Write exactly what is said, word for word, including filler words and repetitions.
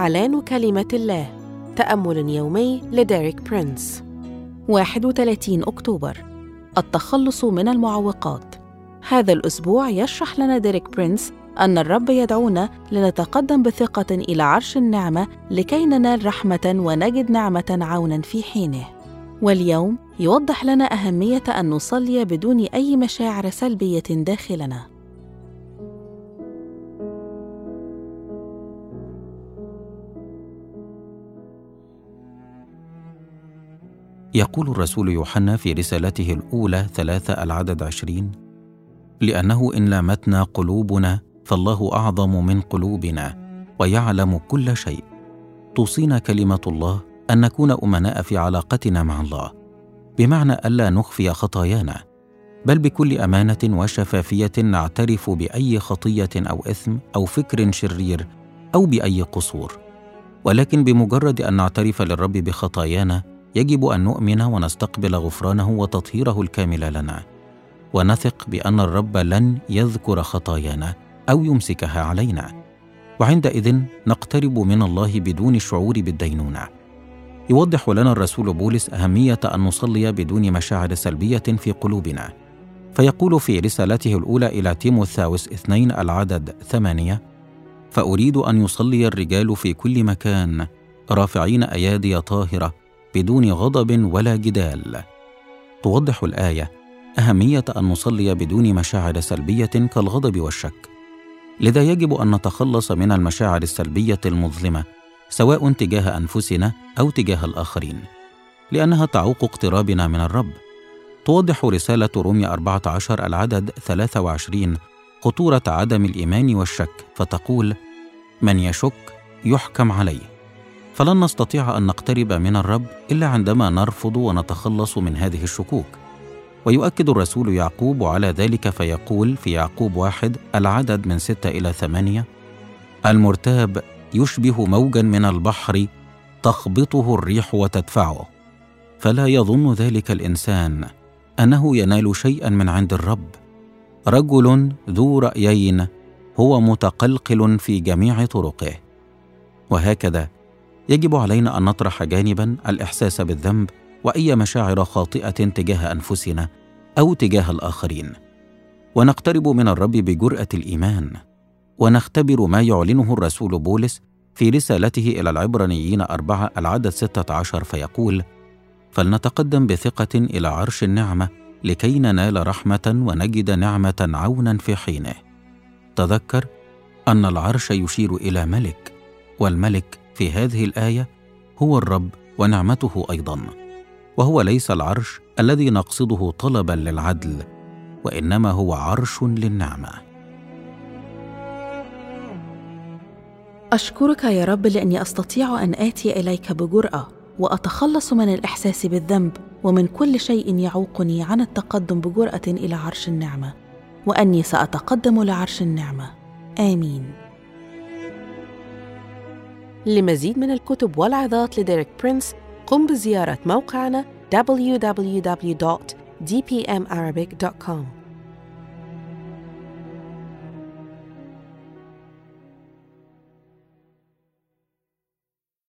إعلان كلمة الله. تأمل يومي لديريك برينس. واحد وثلاثين أكتوبر. التخلص من المعوقات. هذا الأسبوع يشرح لنا ديريك برينس أن الرب يدعونا لنتقدم بثقة إلى عرش النعمة لكي ننال رحمة ونجد نعمة عونا في حينه. واليوم يوضح لنا أهمية أن نصلي بدون أي مشاعر سلبية داخلنا. يقول الرسول يوحنا في رسالته الأولى ثلاثة العدد عشرين: لأنه إن لامتنا قلوبنا فالله أعظم من قلوبنا ويعلم كل شيء. توصينا كلمة الله أن نكون أمناء في علاقتنا مع الله، بمعنى ألا نخفي خطايانا، بل بكل أمانة وشفافية نعترف بأي خطية أو إثم أو فكر شرير أو بأي قصور. ولكن بمجرد أن نعترف للرب بخطايانا يجب أن نؤمن ونستقبل غفرانه وتطهيره الكامل لنا، ونثق بأن الرب لن يذكر خطايانا أو يمسكها علينا، وعندئذ نقترب من الله بدون الشعور بالدينونة. يوضح لنا الرسول بولس أهمية أن نصلي بدون مشاعر سلبية في قلوبنا، فيقول في رسالته الأولى إلى تيموثاوس اثنين العدد ثمانية: فأريد أن يصلي الرجال في كل مكان رافعين أيادي طاهرة بدون غضب ولا جدال. توضح الآية أهمية أن نصلي بدون مشاعر سلبية كالغضب والشك، لذا يجب أن نتخلص من المشاعر السلبية المظلمة سواء تجاه أنفسنا أو تجاه الآخرين، لأنها تعوق اقترابنا من الرب. توضح رسالة رومية أربعة عشر العدد ثلاثة وعشرين خطورة عدم الإيمان والشك، فتقول: من يشك يحكم عليه. فلن نستطيع أن نقترب من الرب إلا عندما نرفض ونتخلص من هذه الشكوك. ويؤكد الرسول يعقوب على ذلك فيقول في يعقوب واحد العدد من ستة إلى ثمانية: المرتاب يشبه موجا من البحر تخبطه الريح وتدفعه، فلا يظن ذلك الإنسان أنه ينال شيئا من عند الرب. رجل ذو رأيين هو متقلقل في جميع طرقه. وهكذا يجب علينا أن نطرح جانبا الإحساس بالذنب وأي مشاعر خاطئة تجاه أنفسنا أو تجاه الآخرين، ونقترب من الرب بجرأة الإيمان، ونختبر ما يعلنه الرسول بولس في رسالته إلى العبرانيين أربعة العدد ستة عشر فيقول: فلنتقدم بثقة إلى عرش النعمة لكي ننال رحمة ونجد نعمة عونا في حينه. تذكر أن العرش يشير إلى ملك، والملك في هذه الآية هو الرب ونعمته أيضا، وهو ليس العرش الذي نقصده طلبا للعدل، وإنما هو عرش للنعمة. أشكرك يا رب لأني أستطيع أن آتي إليك بجرأة وأتخلص من الإحساس بالذنب ومن كل شيء يعوقني عن التقدم بجرأة إلى عرش النعمة، وأني سأتقدم لعرش النعمة. آمين. لمزيد من الكتب والعظات لديريك برينس قم بزيارة موقعنا دبليو دبليو دبليو دوت دي بي إم أرابيك دوت كوم.